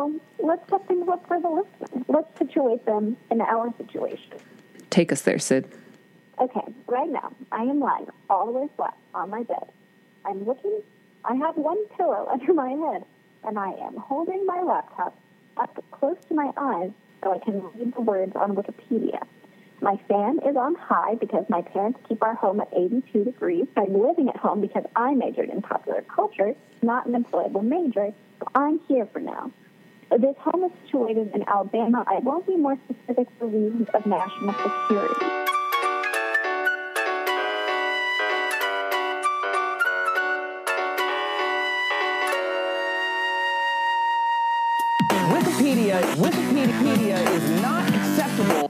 Well, let's set things up for the listeners. Let's situate them in our situation. Take us there, Sid. Okay, right now, I am lying all the way flat on my bed. I have one pillow under my head, and I am holding my laptop up close to my eyes so I can read the words on Wikipedia. My fan is on high because my parents keep our home at 82 degrees. I'm living at home because I majored in popular culture, not an employable major, so I'm here for now. This home is situated in Alabama. I won't be more specific for reasons of national security. Wikipedia is not acceptable.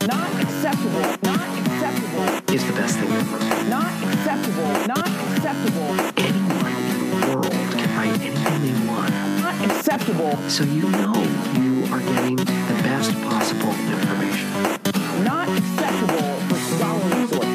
Is the best thing ever. Not acceptable. Anyone in the world can write anything they want. Not acceptable. So you know you are getting the best possible information. Not acceptable for scholarly sources.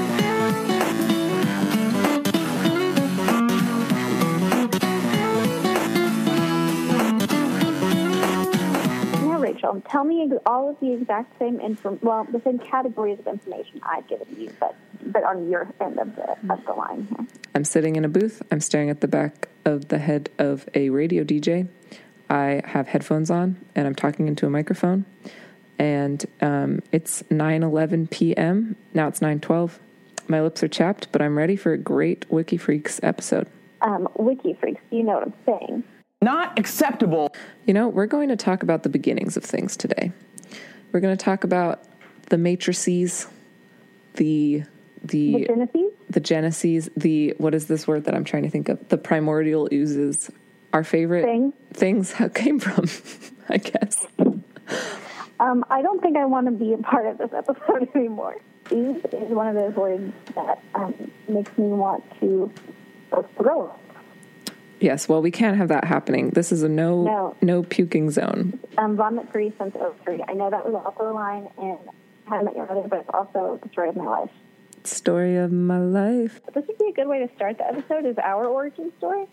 Rachel, tell me all of the exact same the same categories of information I've given you, but on your end of the line here. I'm sitting in a booth. I'm staring at the back of the head of a radio DJ. I have headphones on, and I'm talking into a microphone. And it's 9:11 p.m. Now it's 9:12. My lips are chapped, but I'm ready for a great WikiFreaks episode. WikiFreaks, you know what I'm saying. Not acceptable. You know, we're going to talk about the beginnings of things today. We're going to talk about the matrices, the geneses, what is this word that I'm trying to think of? The primordial oozes. Our favorite things came from, I guess. I don't think I want to be a part of this episode anymore. Ooze is one of those words that makes me want to throw up. Yes, well, we can't have that happening. This is a no puking zone. Vomit-free since 03. I know that was also a line in How I Met Your Mother, but it's also the story of my life. Story of my life. This would be a good way to start the episode, is our origin story.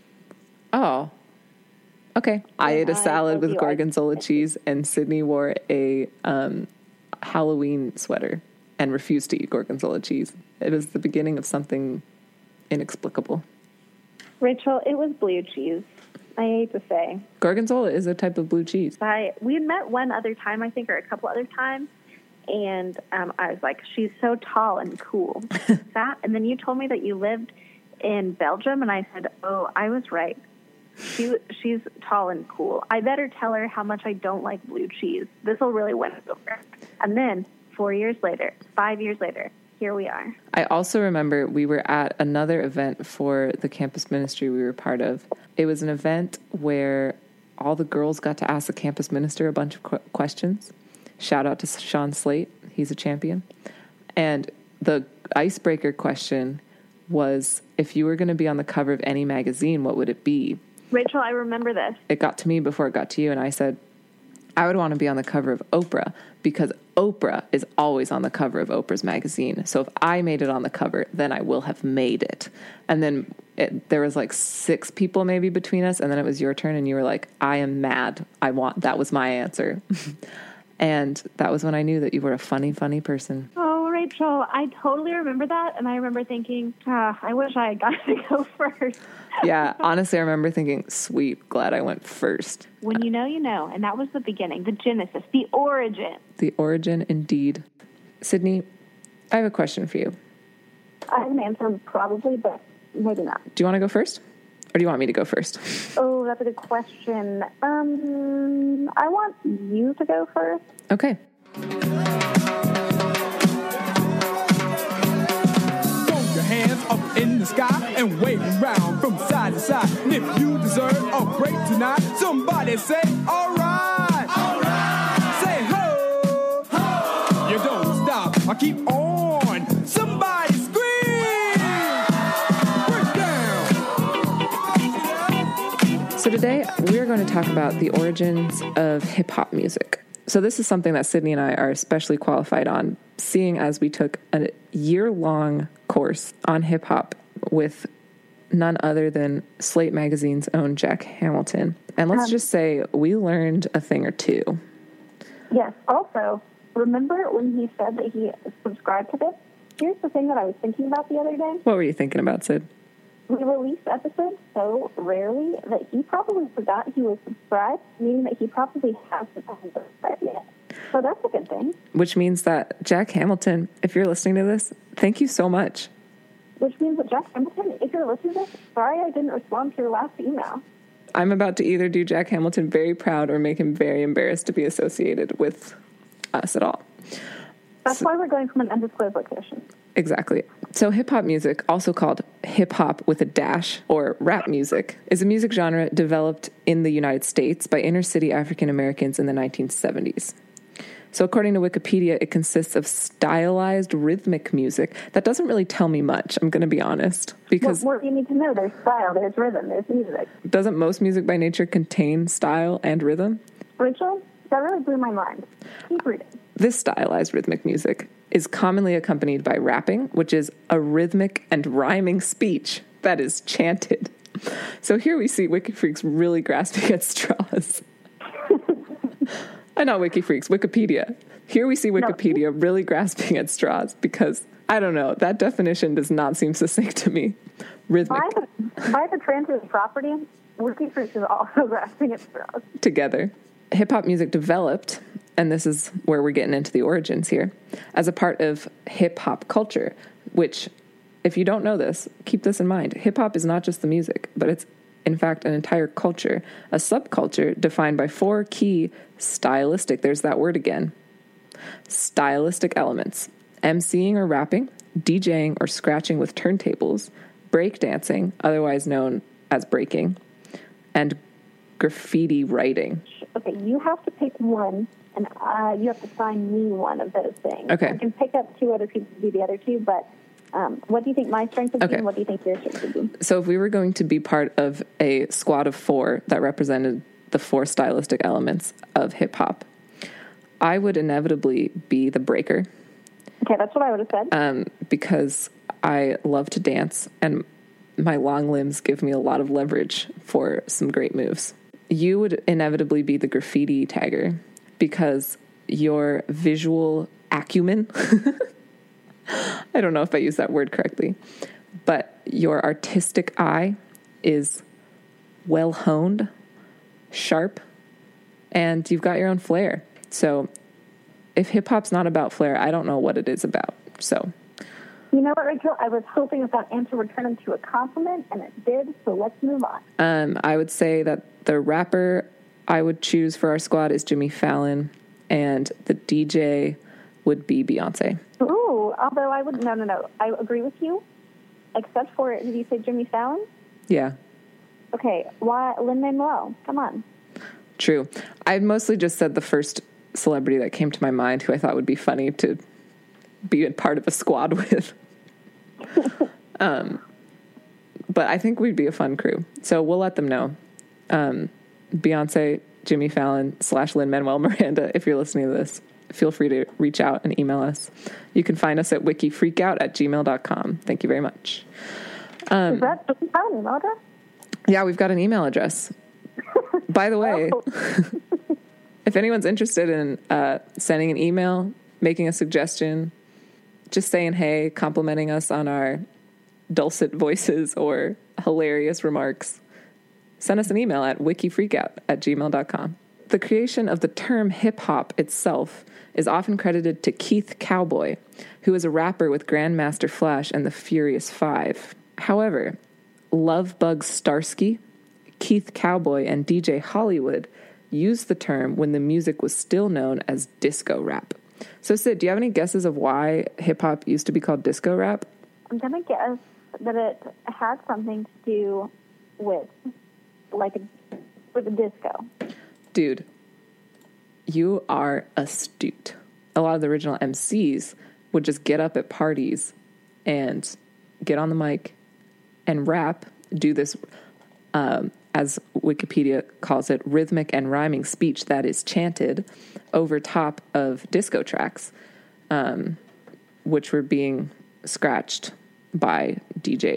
Oh, okay. I ate a salad with gorgonzola cheese, and Sydney wore a Halloween sweater and refused to eat gorgonzola cheese. It was the beginning of something inexplicable. Rachel, it was blue cheese. I hate to say. Gorgonzola is a type of blue cheese. We had met one other time, I think, or a couple other times, and I was like, she's so tall and cool. And then you told me that you lived in Belgium, and I said, oh, I was right. She's tall and cool. I better tell her how much I don't like blue cheese. This will really win us over. And then 5 years later, here we are. I also remember we were at another event for the campus ministry we were part of. It was an event where all the girls got to ask the campus minister a bunch of questions. Shout out to Sean Slate. He's a champion. And the icebreaker question was, if you were going to be on the cover of any magazine, what would it be? Rachel, I remember this. It got to me before it got to you, and I said, I would want to be on the cover of Oprah because Oprah is always on the cover of Oprah's magazine. So if I made it on the cover, then I will have made it. And then there was like 6 people maybe between us, and then it was your turn, and you were like, I am mad. That was my answer. And that was when I knew that you were a funny, funny person. Oh, Rachel, I totally remember that, and I remember thinking, I wish I had gotten to go first. Yeah, honestly, I remember thinking, sweet, glad I went first. When you know, you know, and that was the beginning, the genesis, the origin. The origin, indeed. Sydney, I have a question for you. I have an answer, probably, but maybe not. Do you want to go first? Or do you want me to go first? Oh, that's a good question. I want you to go first. Okay. Throw your hands up in the sky and wave around from side to side. And if you deserve a break tonight, somebody say, all right. All right. Say, ho. Ho. You don't stop. I keep on. Somebody scream. Break down. So today we are going to talk about the origins of hip-hop music. So this is something that Sydney and I are especially qualified on, seeing as we took a year-long course on hip-hop with none other than Slate Magazine's own Jack Hamilton. And let's just say we learned a thing or two. Yes. Also, remember when he said that he subscribed to this? Here's the thing that I was thinking about the other day. What were you thinking about, Sid? We release episodes so rarely that he probably forgot he was subscribed, meaning that he probably hasn't subscribed yet. So that's a good thing. Which means that Jack Hamilton, if you're listening to this, thank you so much. Which means that Jack Hamilton, if you're listening to this, sorry I didn't respond to your last email. I'm about to either do Jack Hamilton very proud or make him very embarrassed to be associated with us at all. That's why we're going from an undisclosed location. Exactly. So hip-hop music, also called hip-hop with a dash or rap music, is a music genre developed in the United States by inner-city African Americans in the 1970s. So according to Wikipedia, it consists of stylized rhythmic music. That doesn't really tell me much, I'm going to be honest. Because what you need to know, there's style, there's rhythm, there's music. Doesn't most music by nature contain style and rhythm? Rachel, that really blew my mind. Keep reading. This stylized rhythmic music is commonly accompanied by rapping, which is a rhythmic and rhyming speech that is chanted. So here we see WikiFreaks really grasping at straws. Not WikiFreaks, Wikipedia. Here we see Wikipedia really grasping at straws because, I don't know, that definition does not seem succinct to me. Rhythmic. By the transitive property, WikiFreaks is also grasping at straws. Together. Hip-hop music developed, and this is where we're getting into the origins here, as a part of hip-hop culture, which, if you don't know this, keep this in mind. Hip-hop is not just the music, but it's, in fact, an entire culture, a subculture defined by 4 key stylistic, there's that word again, stylistic elements: emceeing or rapping, DJing or scratching with turntables, breakdancing, otherwise known as breaking, and graffiti writing. Okay, you have to pick one, and you have to find me one of those things. Okay. I can pick up 2 other people to do the other 2, but what do you think my strength would be, and what do you think your strength would be? So if we were going to be part of a squad of 4 that represented the 4 stylistic elements of hip-hop, I would inevitably be the breaker. Okay, that's what I would have said. Because I love to dance, and my long limbs give me a lot of leverage for some great moves. You would inevitably be the graffiti tagger because your visual acumen, I don't know if I use that word correctly, but your artistic eye is well honed, sharp, and you've got your own flair. So if hip-hop's not about flair, I don't know what it is about. So, you know what, Rachel? I was hoping that answer would turn into a compliment, and it did, so let's move on. I would say that the rapper I would choose for our squad is Jimmy Fallon, and the DJ would be Beyonce. Ooh, although I would, no. I agree with you, except for, did you say Jimmy Fallon? Yeah. Okay, why Lin-Manuel? Come on. True. I mostly just said the first celebrity that came to my mind who I thought would be funny to be a part of a squad with. But I think we'd be a fun crew. So we'll let them know. Beyonce, Jimmy Fallon / Lin-Manuel Miranda, if you're listening to this, feel free to reach out and email us. You can find us at wikifreakout@gmail.com. Thank you very much. Is that Jimmy Fallon email address? Yeah, we've got an email address. By the way, if anyone's interested in sending an email, making a suggestion, just saying hey, complimenting us on our dulcet voices or hilarious remarks, send us an email at wikifreakout@gmail.com. The creation of the term hip-hop itself is often credited to Keith Cowboy, who is a rapper with Grandmaster Flash and the Furious Five. However, Lovebug Starsky, Keith Cowboy, and DJ Hollywood used the term when the music was still known as disco rap. So, Sid, do you have any guesses of why hip-hop used to be called disco rap? I'm going to guess that it had something to do with, with a disco. Dude, you are astute. A lot of the original MCs would just get up at parties and get on the mic and rap, do this, as Wikipedia calls it, rhythmic and rhyming speech that is chanted over top of disco tracks, which were being scratched by DJs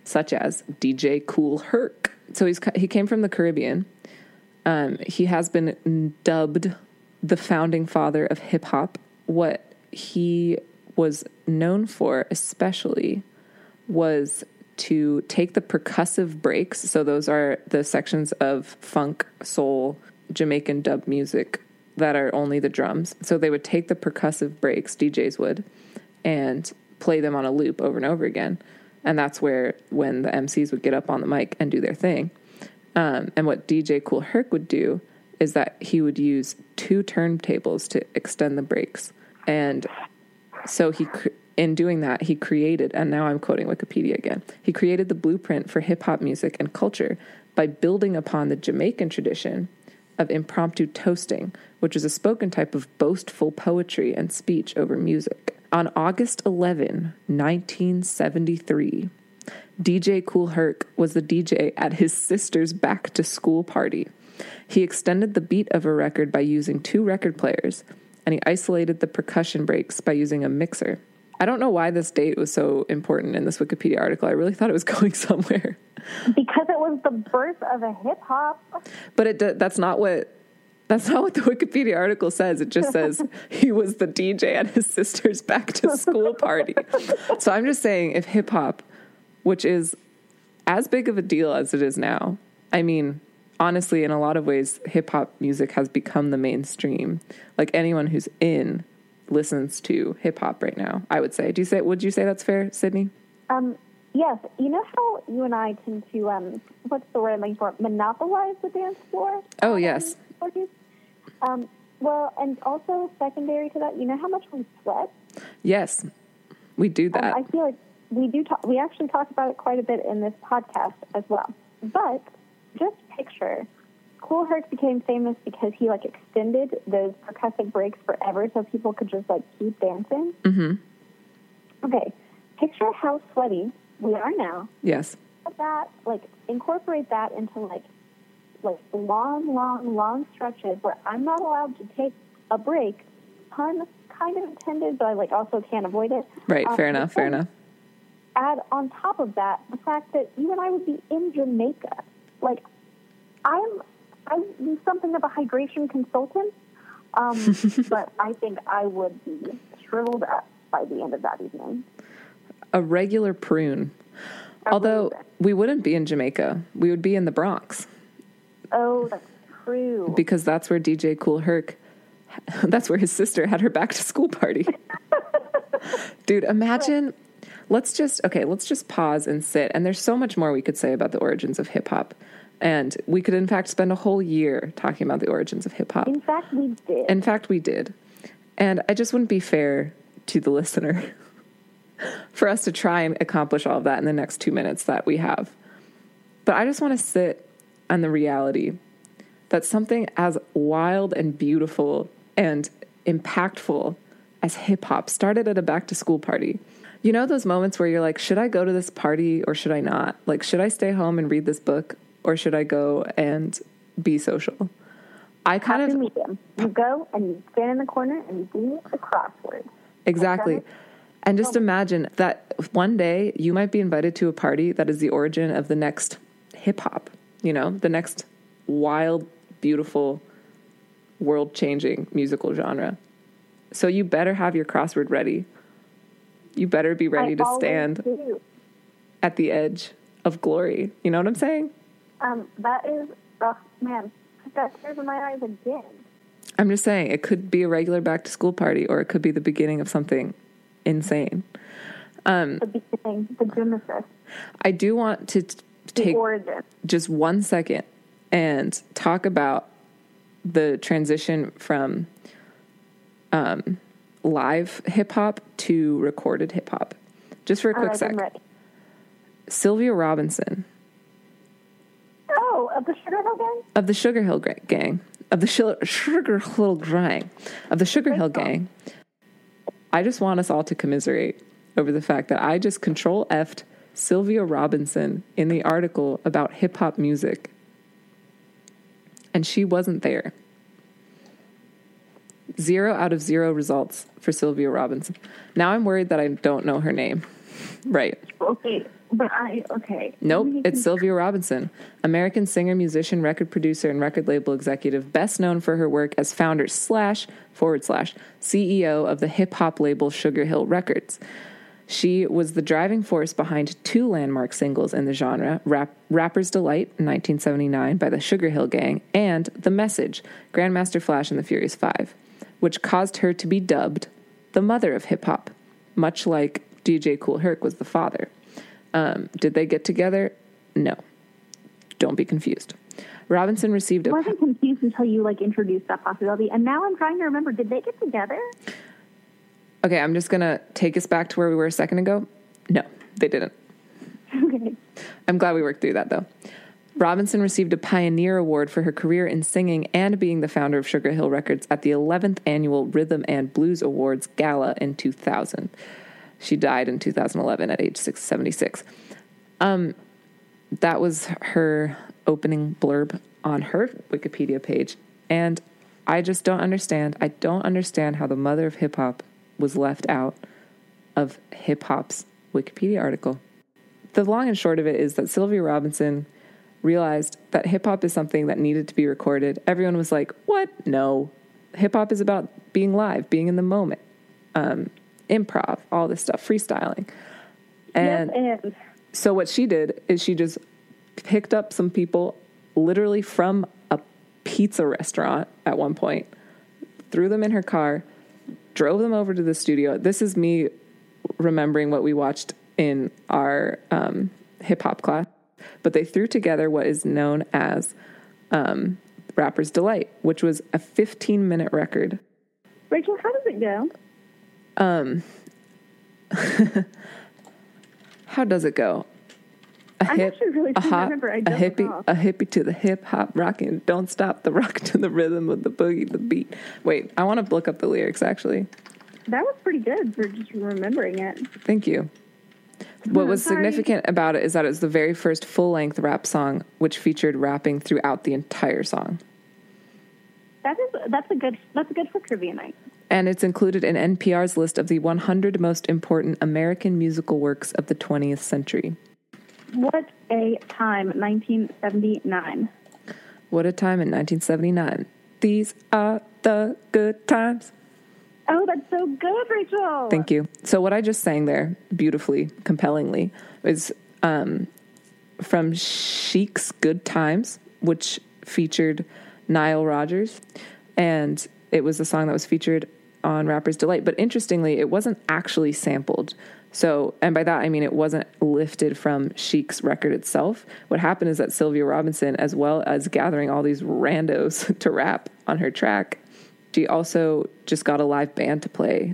such as DJ Kool Herc. So he came from the Caribbean. He has been dubbed the founding father of hip hop. What he was known for especially was to take the percussive breaks. So those are the sections of funk, soul, Jamaican dub music that are only the drums. So they would take the percussive breaks, DJs would, and play them on a loop over and over again. And that's when the MCs would get up on the mic and do their thing. And what DJ Kool Herc would do is that he would use 2 turntables to extend the breaks. And so in doing that, he created, and now I'm quoting Wikipedia again, he created the blueprint for hip-hop music and culture by building upon the Jamaican tradition of impromptu toasting, which is a spoken type of boastful poetry and speech over music. On August 11, 1973, DJ Kool Herc was the DJ at his sister's back-to-school party. He extended the beat of a record by using 2 record players, and he isolated the percussion breaks by using a mixer. I don't know why this date was so important in this Wikipedia article. I really thought it was going somewhere. Because it was the birth of a hip-hop. But that's not what the Wikipedia article says. It just says he was the DJ at his sister's back-to-school party. So I'm just saying, if hip-hop, which is as big of a deal as it is now, I mean, honestly, in a lot of ways, hip-hop music has become the mainstream. Like, anyone who's listens to hip-hop right now, I would say. Would you say that's fair, Sydney? Yes. You know how you and I tend to, what's the word I'm looking for, monopolize the dance floor? Oh, yes. Well, and also secondary to that, you know how much we sweat? Yes, we do that. I feel like we actually talk about it quite a bit in this podcast as well. But just picture, Kool Herc became famous because he extended those percussive breaks forever so people could just keep dancing. Mm-hmm. Okay, picture how sweaty we are now. Yes. That incorporate that into long stretches where I'm not allowed to take a break. Pun kind of intended, but I also can't avoid it. Right. Fair enough. Add on top of that the fact that you and I would be in Jamaica. I'm something of a hydration consultant, but I think I would be shriveled up by the end of that evening. A regular prune. Although we wouldn't be in Jamaica. We would be in the Bronx. Oh, that's true. Because that's where DJ Kool Herc, that's where his sister had her back-to-school party. Dude, imagine, let's just pause and sit. And there's so much more we could say about the origins of hip-hop. And we could, in fact, spend a whole year talking about the origins of hip-hop. In fact, we did. And I just wouldn't be fair to the listener for us to try and accomplish all of that in the next 2 minutes that we have. But I just want to sit on the reality that something as wild and beautiful and impactful as hip-hop started at a back-to-school party. You know those moments where you're like, should I go to this party or should I not? Should I stay home and read this book or should I go and be social? Happy medium. You go and you stand in the corner and you do the crossword. Exactly. And just imagine that one day you might be invited to a party that is the origin of the next hip-hop, the next wild, beautiful, world-changing musical genre. So you better have your crossword ready. You better be ready to stand at the edge of glory. You know what I'm saying? That is, oh man, I've got tears in my eyes again. I'm just saying, it could be a regular back-to-school party, or it could be the beginning of something insane. The beginning, the genesis. I do want to take just 1 second and talk about the transition from live hip-hop to recorded hip-hop. Just for a quick sec. Sylvia Robinson. Oh, of the Sugar Hill Gang? Of the Sugar Hill Gang. Of the Sugar Hill Gang. Of the Sugar Hill Gang. I just want us all to commiserate over the fact that I just Control-F'd Sylvia Robinson in the article about hip-hop music. And she wasn't there. 0 out of 0 results for Sylvia Robinson. Now I'm worried that I don't know her name. Right. Okay. Okay. Nope, it's Sylvia Robinson, American singer, musician, record producer, and record label executive, best known for her work as founder / CEO of the hip-hop label Sugar Hill Records. She was the driving force behind 2 landmark singles in the genre, Rapper's Delight in 1979 by the Sugar Hill Gang, and The Message, Grandmaster Flash and the Furious Five, which caused her to be dubbed the mother of hip-hop, much like DJ Kool Herc was the father. Did they get together? No. Don't be confused. Robinson received I wasn't confused until you, introduced that possibility, and now I'm trying to remember, did they get together? Okay, I'm just going to take us back to where we were a second ago. No, they didn't. Okay. I'm glad we worked through that, though. Robinson received a Pioneer Award for her career in singing and being the founder of Sugar Hill Records at the 11th Annual Rhythm and Blues Awards Gala in 2000. She died in 2011 at age 76. That was her opening blurb on her Wikipedia page, and I just don't understand. I don't understand how the mother of hip-hop was left out of hip-hop's Wikipedia article. The long and short of it is that Sylvia Robinson realized that hip-hop is something that needed to be recorded. Everyone was like, what? No. Hip-hop is about being live, being in the moment, improv, all this stuff, freestyling. And so what she did is she just picked up some people literally from a pizza restaurant at one point, threw them in her car, drove them over to the studio. This is me remembering what we watched in our hip-hop class. But they threw together what is known as Rapper's Delight, which was a 15-minute record. Rachel, how does it go? How does it go? A hippie to the hip hop, rocking, don't stop the rock to the rhythm of the boogie, the beat. Wait, I want to look up the lyrics, actually. That was pretty good for just remembering it. Thank you. What was significant about it is that it was the very first full-length rap song, which featured rapping throughout the entire song. That's a good for trivia night. And it's included in NPR's list of the 100 most important American musical works of the 20th century. What a time, 1979. What a time in 1979. These are the good times. Oh, that's so good, Rachel. Thank you. So what I just sang there, beautifully, compellingly, is from Chic's Good Times, which featured Nile Rodgers. And it was a song that was featured on Rapper's Delight. But interestingly, it wasn't actually sampled. So, and by that, I mean it wasn't lifted from Chic's record itself. What happened is that Sylvia Robinson, as well as gathering all these randos to rap on her track, she also just got a live band to play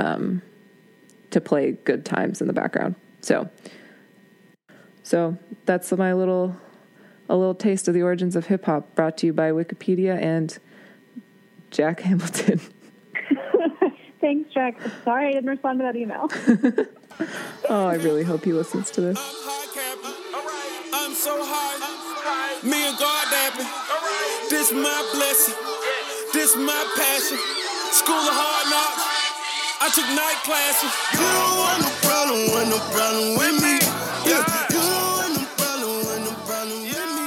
Good Times in the background. So that's a little taste of the origins of hip hop, brought to you by Wikipedia and Jack Hamilton. Thanks, Jack. Sorry I didn't respond to that email. Oh, I really hope he listens to this. I'm so high. Me and God dapping. This my blessing. This my passion. School of hard knocks. I took night classes. You don't want no problem with me. Yeah. You don't want no problem with me.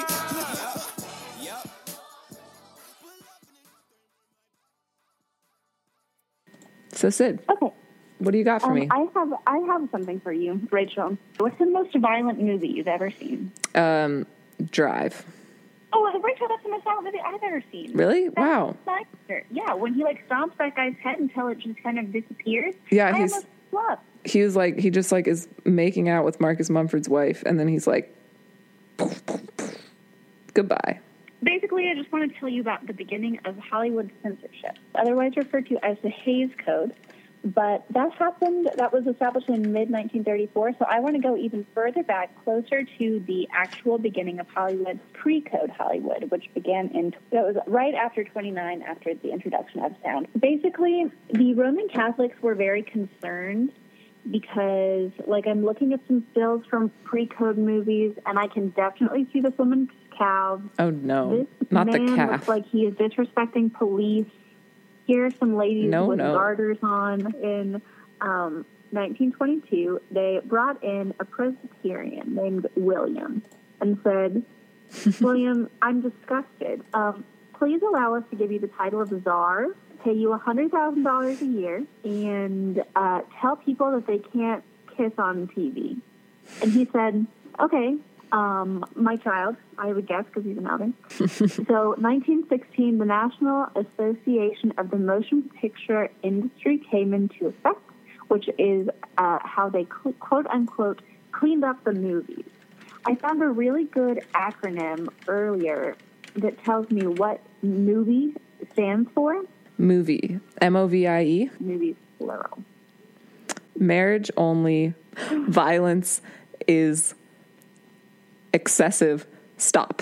So Sid, okay. What do you got for me? I have something for you, Rachel. What's the most violent movie you've ever seen? Drive. Oh, Rachel, that's the most violent movie I've ever seen. Really? Wow. Yeah, when he stomps that guy's head until it just kind of disappears. Yeah, he just is making out with Marcus Mumford's wife, and then he's like, poof, poof, poof. Goodbye. Basically, I just want to tell you about the beginning of Hollywood censorship, otherwise referred to as the Hays Code. But that was established in mid-1934, so I want to go even further back, closer to the actual beginning of Hollywood, pre-code Hollywood, which began it was right after 29, after the introduction of sound. Basically, the Roman Catholics were very concerned because, I'm looking at some stills from pre-code movies, and I can definitely see this woman's calves. Oh, no. This not man the calf. looks like he is disrespecting police. Here are some ladies with garters on in 1922, they brought in a Presbyterian named William and said, William, I'm disgusted. Please allow us to give you the title of Czar, pay you $100,000 a year, and tell people that they can't kiss on TV. And he said, okay, my child, I would guess because he's an elder. So 1916, the National Association of the Motion Picture Industry came into effect, which is how they quote-unquote cleaned up the movies. I found a really good acronym earlier that tells me what movie stands for. Movie. M-O-V-I-E. Movies, plural. Marriage only. Violence is excessive. Stop.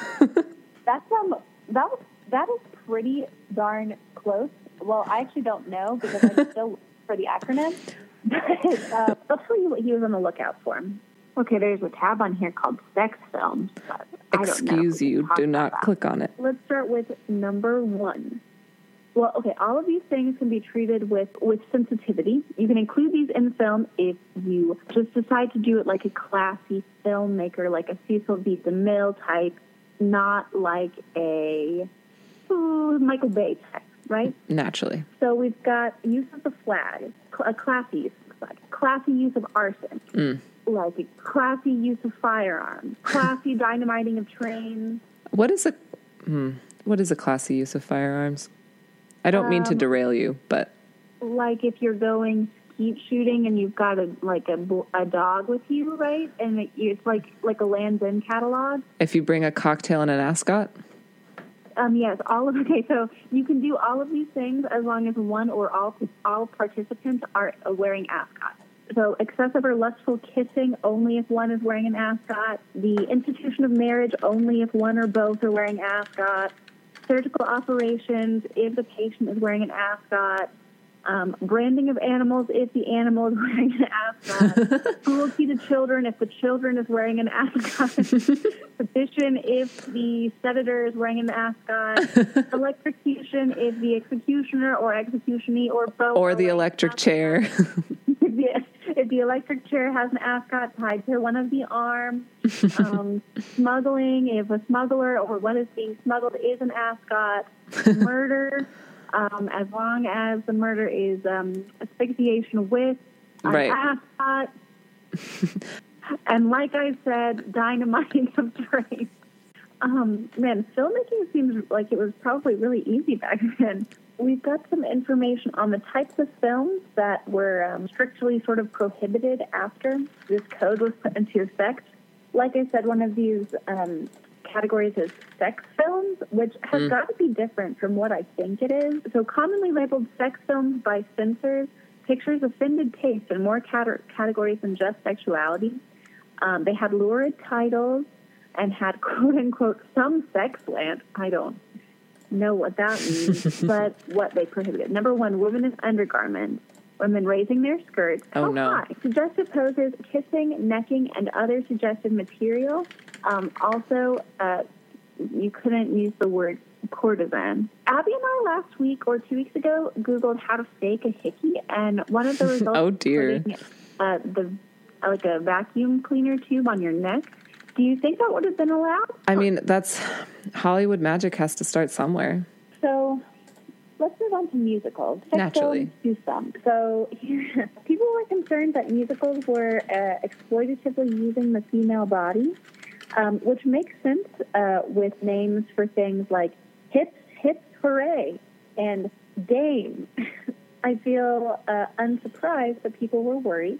That is pretty darn close. Well, I actually don't know because I'm still for the acronym. But I'll tell you what he was on the lookout for. Okay, there's a tab on here called sex films. But I don't know. Excuse you, do not click on it. Let's start with number 1. Well, okay, all of these things can be treated with sensitivity. You can include these in the film if you just decide to do it like a classy filmmaker, like a Cecil B. DeMille type, not like a Michael Bay type, right? Naturally. So we've got use of the flag, a classy use of the flag, classy use of arson, like a classy use of firearms, classy dynamiting of trains. What is a classy use of firearms? I don't mean to derail you, but like if you're going skeet shooting and you've got a dog with you, right? And it's like a Land's End catalog. If you bring a cocktail and an ascot? Yes, so you can do all of these things as long as one or all participants are wearing ascots. So excessive or lustful kissing only if one is wearing an ascot. The institution of marriage only if one or both are wearing ascot. Surgical operations if the patient is wearing an ascot. Branding of animals if the animal is wearing an ascot. Cruelty to children if the children is wearing an ascot. Petition if the senator is wearing an ascot. Electrocution if the executioner or executionee or both. Or the electric chair. If the electric chair has an ascot tied to one of the arms. Smuggling if a smuggler or what is being smuggled is an ascot. Murder. As long as the murder is asphyxiation with an ascot. And like I said, dynamiting of trains. Man, filmmaking seems like it was probably really easy back then. We've got some information on the types of films that were strictly sort of prohibited after this code was put into effect. Like I said, one of these categories is sex films, which has got to be different from what I think it is. So commonly labeled sex films by censors, pictures offended taste in more categories than just sexuality. They had lurid titles and had, quote-unquote, some sex slant. I don't know what that means, but what they prohibited. Number 1, women in undergarments. Women raising their skirts. Oh, no. High. Suggestive poses, kissing, necking, and other suggestive material. Also, you couldn't use the word courtesan. Abby and I last week or 2 weeks ago Googled how to fake a hickey, and one of the results oh dear, like a vacuum cleaner tube on your neck. Do you think that would have been allowed? I mean, that's Hollywood magic has to start somewhere. So let's move on to musicals. Naturally. Do some. So people were concerned that musicals were exploitatively using the female body, which makes sense with names for things like hips, hips, hooray, and dame. I feel unsurprised that people were worried.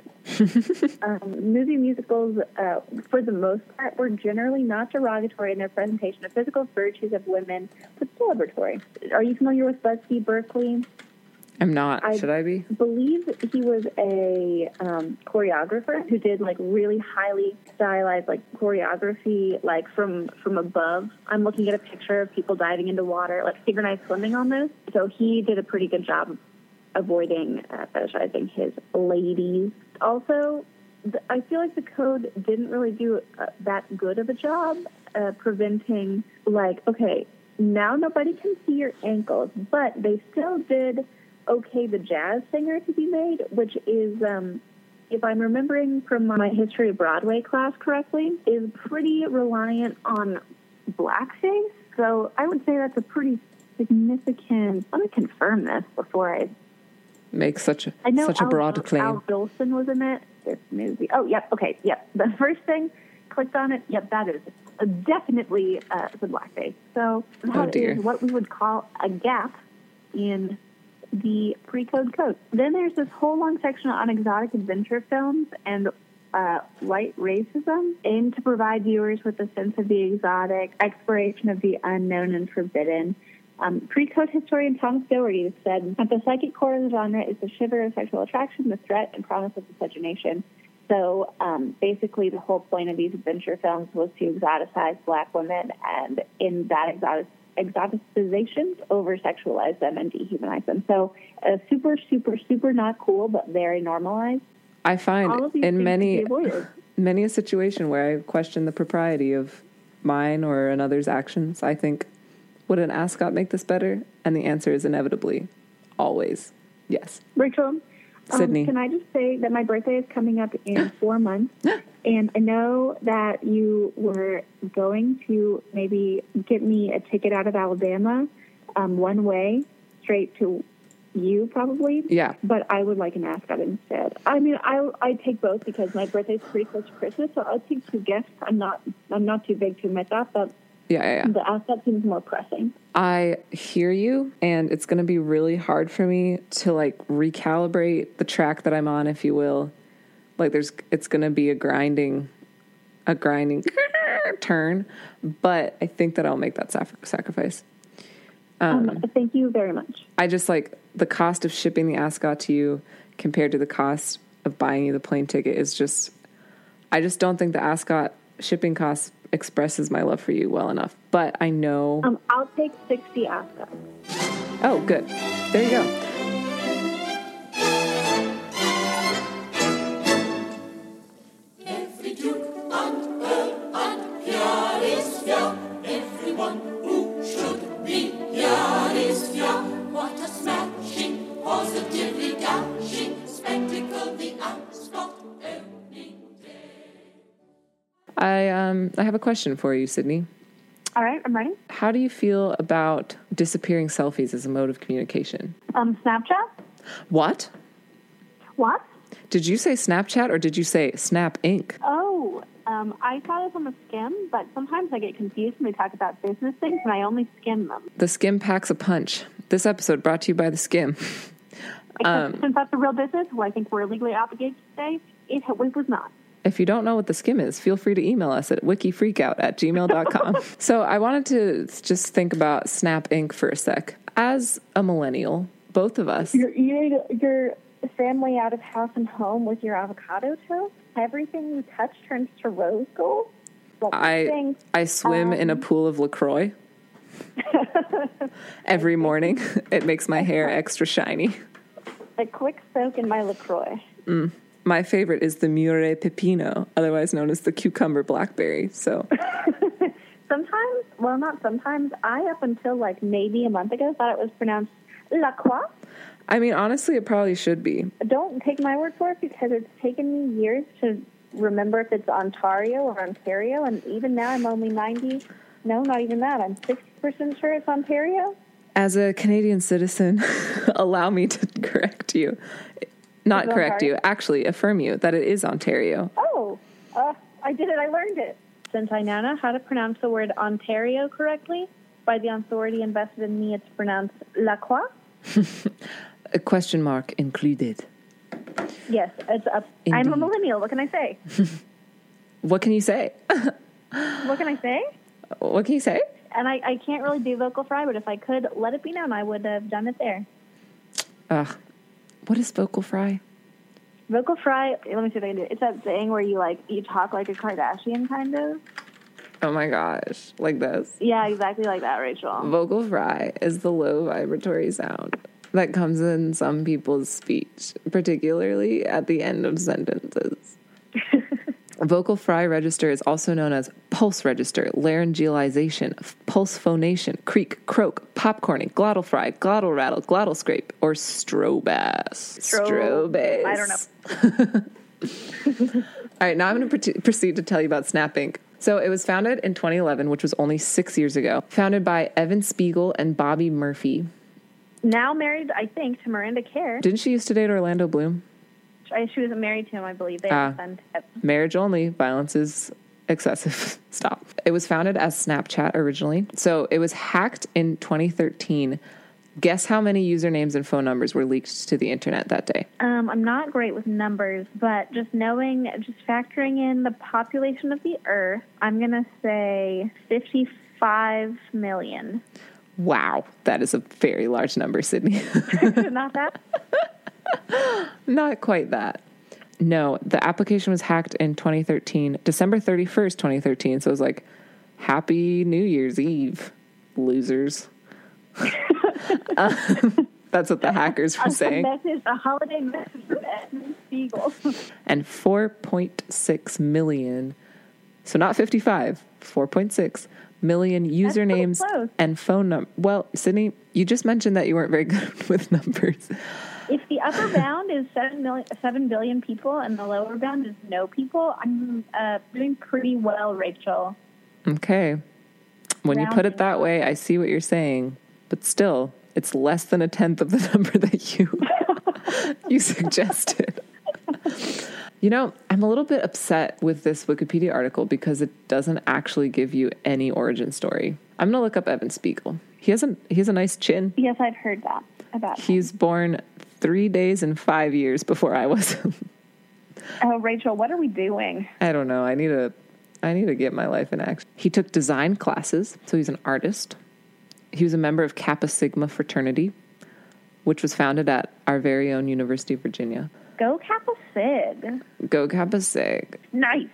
Movie musicals, for the most part, were generally not derogatory in their presentation of physical virtues of women, but celebratory. Are you familiar with Busby Berkeley? I'm not. Should I be? I believe he was a choreographer who did like really highly stylized like choreography, like from above. I'm looking at a picture of people diving into water, like synchronized swimming almost. So he did a pretty good job avoiding fetishizing his ladies. Also, I feel like the code didn't really do that good of a job preventing, like, okay, now nobody can see your ankles, but they still did Okay the Jazz Singer to be made, which is, if I'm remembering from my history of Broadway class correctly, is pretty reliant on blackface. So I would say that's a pretty significant. Let me confirm this before I make such a Al, broad claim. Al Jolson was in it. This movie. Oh, yep. Okay, yep. The first thing, clicked on it. Yep, that is definitely the blackface. So that is what we would call a gap in the pre-code code. Then there's this whole long section on exotic adventure films and white racism, aimed to provide viewers with a sense of the exotic, exploration of the unknown and forbidden. Pre-code historian Thomas Doherty said, at the psychic core of the genre is the shiver of sexual attraction, the threat and promise of miscegenation. So basically the whole point of these adventure films was to exoticize black women, and in that exoticization, over-sexualize them and dehumanize them. So super, super, super not cool, but very normalized. I find in many a situation where I question the propriety of mine or another's actions, I think, would an ascot make this better? And the answer is inevitably, always, yes. Rachel, Sydney. Can I just say that my birthday is coming up in 4 months, and I know that you were going to maybe get me a ticket out of Alabama, one way, straight to you probably. Yeah. But I would like an ascot instead. I mean, I take both because my birthday's pretty close to Christmas, so I'll take two gifts. I'm not too big to admit that, but yeah. The ascot seems more pressing. I hear you, and it's going to be really hard for me to like recalibrate the track that I'm on, if you will. Like it's going to be a grinding turn, but I think that I'll make that sacrifice. Thank you very much. I just like the cost of shipping the ascot to you compared to the cost of buying you the plane ticket is just, I just don't think the ascot shipping cost expresses my love for you well enough. But I know. I'll take 60 ascots. Oh, good. There you go. Every duke and earl and here is here. Everyone who should be here is here. What a smashing, positively dashing spectacle the ascot opening day. I have a question for you, Sydney. All right, I'm ready. How do you feel about disappearing selfies as a mode of communication? Snapchat? What? What? Did you say Snapchat or did you say Snap Inc? Oh, I thought it was on the skim, but sometimes I get confused when we talk about business things, and I only skim them. The Skim packs a punch. This episode brought to you by the Skim. Since that's a real business, who I think we're legally obligated to say, it was not. If you don't know what the Skim is, feel free to email us at wikifreakout@gmail.com. So I wanted to just think about Snap Inc. for a sec. As a millennial, both of us. You're eating your family out of house and home with your avocado toast. Everything you touch turns to rose gold. I swim in a pool of LaCroix every morning. It makes my hair extra shiny. A quick soak in my LaCroix. My favorite is the Mure Pepino, otherwise known as the cucumber blackberry. So sometimes, well, not sometimes, I up until like maybe a month ago thought it was pronounced La Croix. I mean, honestly, it probably should be. Don't take my word for it because it's taken me years to remember if it's Ontario or Ontario, and even now I'm only 90. No, not even that. I'm 60% sure it's Ontario. As a Canadian citizen, allow me to correct you. Not correct you, actually affirm you that it is Ontario. Oh, I did it. I learned it. Since I now know how to pronounce the word Ontario correctly, by the authority invested in me, it's pronounced La Croix. A question mark included. Yes, it's up. Indeed. I'm a millennial. What can I say? What can you say? What can I say? What can you say? And I can't really do vocal fry, but if I could let it be known, I would have done it there. What is vocal fry? Vocal fry, let me see if I can do it. It's that thing where you talk like a Kardashian, kind of. Oh my gosh, like this? Yeah, exactly like that, Rachel. Vocal fry is the low vibratory sound that comes in some people's speech, particularly at the end of sentences. Vocal fry register is also known as pulse register, laryngealization, pulse phonation, creak, croak, popcorning, glottal fry, glottal rattle, glottal scrape, or strobass. Strobass. I don't know. All right, now I'm going to proceed to tell you about Snap Inc. So it was founded in 2011, which was only 6 years ago. Founded by Evan Spiegel and Bobby Murphy. Now married, I think, to Miranda Kerr. Didn't she used to date Orlando Bloom? She was married to him, I believe. They have a son. Marriage only. Violence is excessive. Stop. It was founded as Snapchat originally. So it was hacked in 2013. Guess how many usernames and phone numbers were leaked to the internet that day? I'm not great with numbers, but just factoring in the population of the Earth, I'm going to say 55 million. Wow. That is a very large number, Sydney. Not that? Not quite that. No, the application was hacked in 2013, December 31st, 2013. So it was like, Happy New Year's Eve, losers. That's what the hackers were saying. A holiday message from Edmund Spiegel. And 4.6 million, so not 55, 4.6 million usernames and phone numbers. Well, Sydney, you just mentioned that you weren't very good with numbers. If the upper bound is 7 billion people and the lower bound is no people, I'm doing pretty well, Rachel. Okay. When you put it that way, I see what you're saying. But still, it's less than a tenth of the number that you suggested. You know, I'm a little bit upset with this Wikipedia article because it doesn't actually give you any origin story. I'm going to look up Evan Spiegel. He has a nice chin. Yes, I've heard that about him. He's born 3 days and 5 years before I was. Oh, Rachel, what are we doing? I don't know. I need to get my life in action. He took design classes, so he's an artist. He was a member of Kappa Sigma fraternity, which was founded at our very own University of Virginia. Go Kappa Sig. Go Kappa Sig. Nice.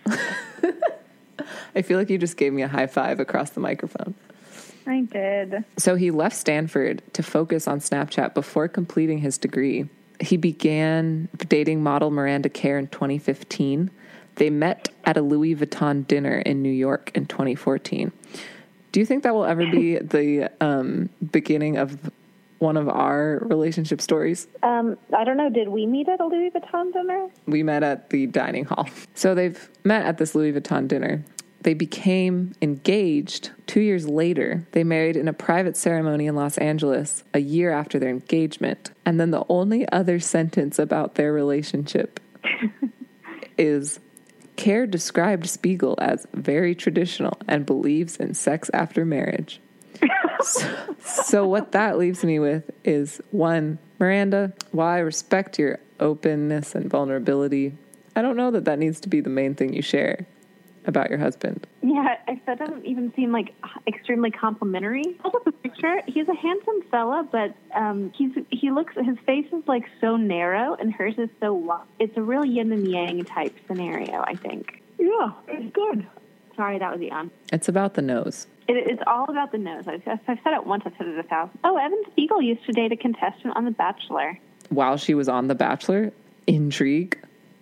I feel like you just gave me a high five across the microphone. I did. So he left Stanford to focus on Snapchat before completing his degree. He began dating model Miranda Kerr in 2015. They met at a Louis Vuitton dinner in New York in 2014. Do you think that will ever be the beginning of one of our relationship stories? I don't know. Did we meet at a Louis Vuitton dinner? We met at the dining hall. So they've met at this Louis Vuitton dinner. They became engaged 2 years later. They married in a private ceremony in Los Angeles a year after their engagement. And then the only other sentence about their relationship is, Kerr described Spiegel as very traditional and believes in sex after marriage. So what that leaves me with is, one, Miranda, while I respect your openness and vulnerability, I don't know that needs to be the main thing you share about your husband. Yeah, that doesn't even seem like extremely complimentary. Hold up a picture. He's a handsome fella, but his face is like so narrow and hers is so long. It's a real yin and yang type scenario, I think. Yeah, it's good. Sorry, that was yawn. It's about the nose. It's all about the nose. I've said it once, I've said it 1,000. Oh, Evan Spiegel used to date a contestant on The Bachelor. While she was on The Bachelor? Intrigue?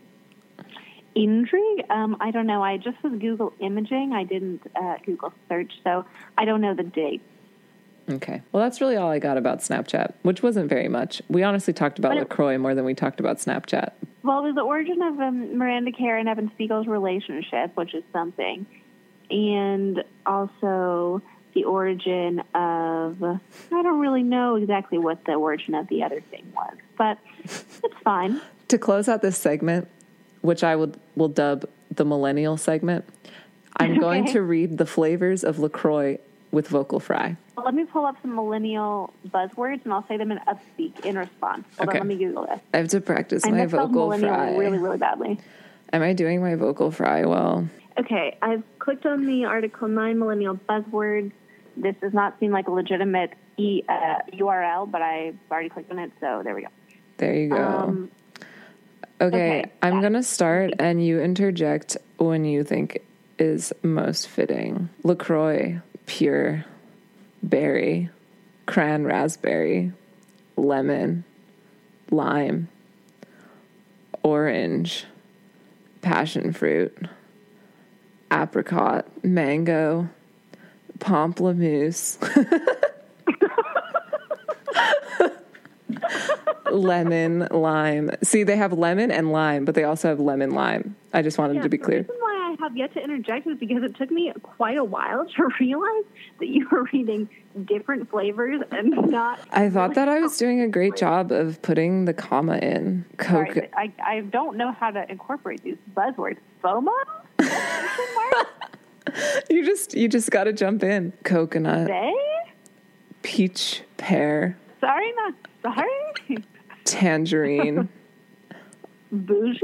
I don't know. I just was Google imaging. I didn't Google search, so I don't know the date. Okay. Well, that's really all I got about Snapchat, which wasn't very much. We honestly talked about LaCroix more than we talked about Snapchat. Well, it was the origin of Miranda Kerr and Evan Spiegel's relationship, which is something. And also the origin of, I don't really know exactly what the origin of the other thing was, but it's fine. To close out this segment, which I will dub the millennial segment, I'm going to read the flavors of LaCroix with vocal fry. Well, let me pull up some millennial buzzwords, and I'll say them in Upspeak in response. Hold on, let me Google this. I have to practice my vocal fry. Really, really badly. Am I doing my vocal fry well? Okay, I've clicked on the article 9 millennial buzzwords. This does not seem like a legitimate URL, but I've already clicked on it, so there we go. There you go. Okay, I'm going to start, and you interject when you think is most fitting. LaCroix, pure, berry, cran raspberry, lemon, lime, orange, passion fruit, apricot, mango, pamplemousse, lemon, lime. See, they have lemon and lime, but they also have lemon lime. I just wanted to be clear. The reason why I have yet to interject is because it took me quite a while to realize that you were reading different flavors and not... I thought that I was doing a great job of putting the comma in. Coke. Sorry, I don't know how to incorporate these buzzwords. FOMO? You just got to jump in. Coconut. They? Peach, pear. Sorry, not sorry. Tangerine. Bougie?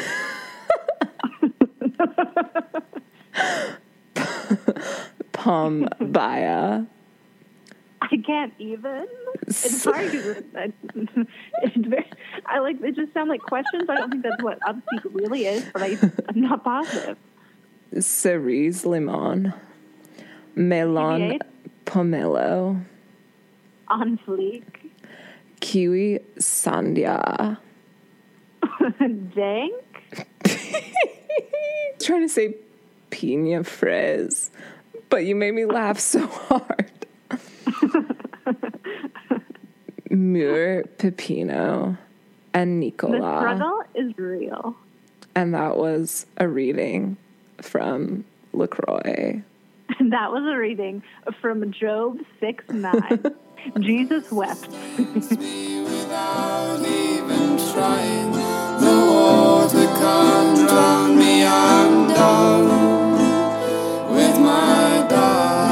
Pambaya. I can't even. It's hard because it's very. I like it. Just sound like questions. I don't think that's what Upspeak really is, but I'm not positive. Cerise limon. Melon pomelo. On fleek. Kiwi sandia. Dank. Trying to say pina fraise, but you made me laugh so hard. Mur pepino and Nicola. The struggle is real. And that was a reading from LaCroix. That was a reading from Job 6:9. Jesus wept. Without even trying, the water can't drown me. I'm done with my dog.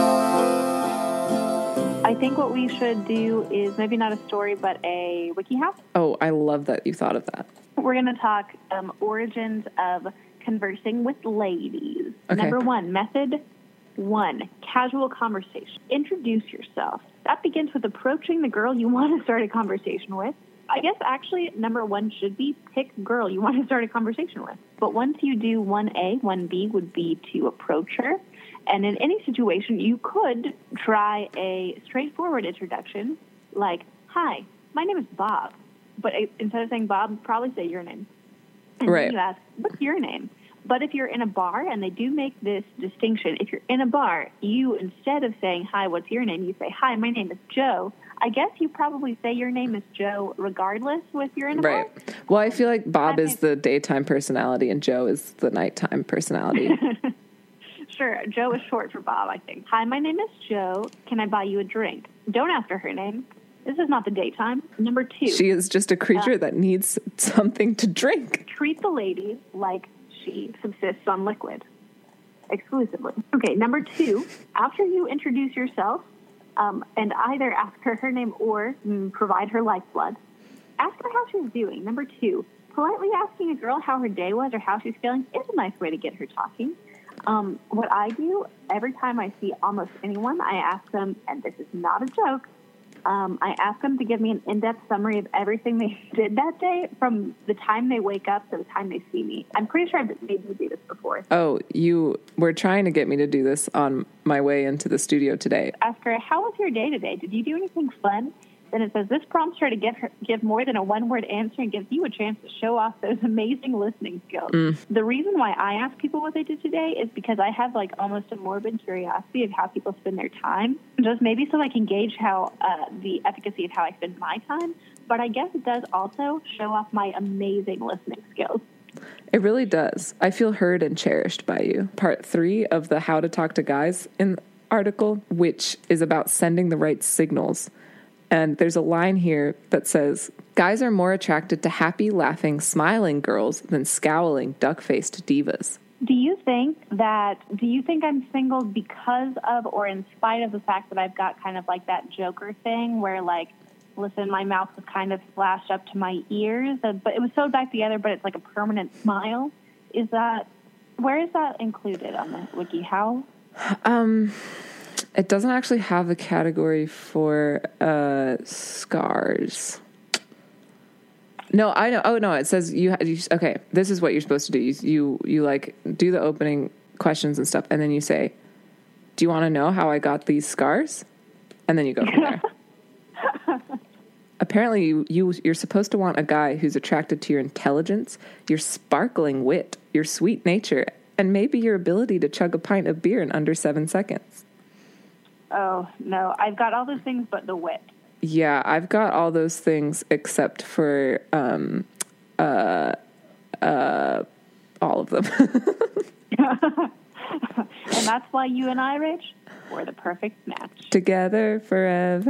I think what we should do is maybe not a story, but a WikiHow. Oh, I love that you thought of that. We're going to talk origins of conversing with ladies. Okay. Number 1, method 1, casual conversation. Introduce yourself. That begins with approaching the girl you want to start a conversation with. I guess actually number 1 should be pick girl you want to start a conversation with. But once you do 1A, 1B would be to approach her. And in any situation, you could try a straightforward introduction like, hi, my name is Bob. But instead of saying Bob, probably say your name. And right. then you ask, what's your name? But if you're in a bar, and they do make this distinction, if you're in a bar, you, instead of saying, hi, what's your name, you say, hi, my name is Joe. I guess you probably say your name is Joe regardless if you're in a bar. Right. Well, I feel like Bob is the daytime personality and Joe is the nighttime personality. Sure. Joe is short for Bob, I think. Hi, my name is Joe. Can I buy you a drink? Don't ask her name. This is not the daytime. Number 2. She is just a creature that needs something to drink. Treat the lady like she subsists on liquid exclusively. Okay, number 2, after you introduce yourself and either ask her her name or provide her lifeblood, ask her how she's doing. Number 2, politely asking a girl how her day was or how she's feeling is a nice way to get her talking. What I do every time I see almost anyone, I ask them, and this is not a joke, I ask them to give me an in-depth summary of everything they did that day from the time they wake up to the time they see me. I'm pretty sure I've made you do this before. Oh, you were trying to get me to do this on my way into the studio today. Ask her, how was your day today? Did you do anything fun? Then it says, this prompts her to give more than a one-word answer and gives you a chance to show off those amazing listening skills. The reason why I ask people what they did today is because I have like almost a morbid curiosity of how people spend their time, just maybe so I can gauge how the efficacy of how I spend my time. But I guess it does also show off my amazing listening skills. It really does. I feel heard and cherished by you. Part 3 of the How to Talk to Guys article, which is about sending the right signals. And there's a line here that says, guys are more attracted to happy, laughing, smiling girls than scowling, duck-faced divas. Do you think I'm single because of or in spite of the fact that I've got kind of like that Joker thing where like, listen, my mouth was kind of slashed up to my ears, but it was sewed back together, but it's like a permanent smile? Where is that included on the WikiHow? It doesn't actually have a category for scars. No, I know. Oh no, it says you okay. This is what you're supposed to do. You like do the opening questions and stuff, and then you say, "Do you want to know how I got these scars?" And then you go from there. Apparently, you're supposed to want a guy who's attracted to your intelligence, your sparkling wit, your sweet nature, And maybe your ability to chug a pint of beer in under 7 seconds. Oh, no. I've got all those things but the wit. Yeah, I've got all those things except for all of them. And that's why you and I, Rich, were the perfect match. Together forever.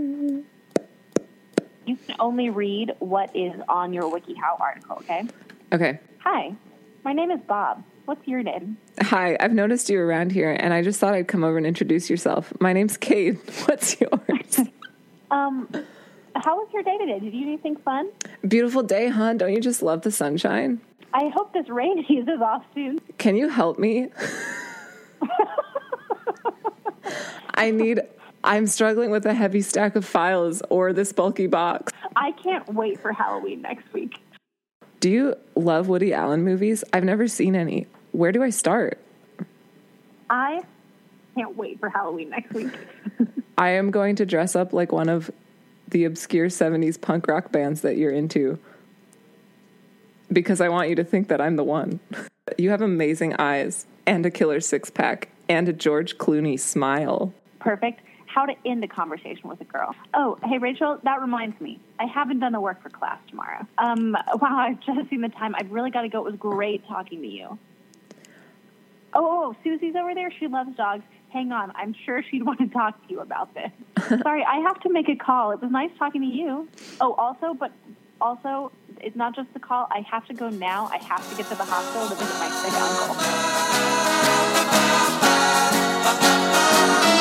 You can only read what is on your WikiHow article, okay? Okay. Hi, my name is Bob. What's your name? Hi, I've noticed you around here, and I just thought I'd come over and introduce yourself. My name's Kate. What's yours? How was your day today? Did you do anything fun? Beautiful day, huh? Don't you just love the sunshine? I hope this rain eases off soon. Can you help me? I'm struggling with a heavy stack of files or this bulky box. I can't wait for Halloween next week. Do you love Woody Allen movies? I've never seen any. Where do I start? I can't wait for Halloween next week. I am going to dress up like one of the obscure 70s punk rock bands that you're into because I want you to think that I'm the one. You have amazing eyes and a killer six-pack and a George Clooney smile. Perfect. How to end a conversation with a girl. Oh, hey, Rachel, that reminds me. I haven't done the work for class tomorrow. Wow, I've just seen the time. I've really got to go. It was great talking to you. Oh, Susie's over there. She loves dogs. Hang on. I'm sure she'd want to talk to you about this. Sorry, I have to make a call. It was nice talking to you. Oh, also, it's not just the call. I have to go now. I have to get to the hospital to visit my sick uncle.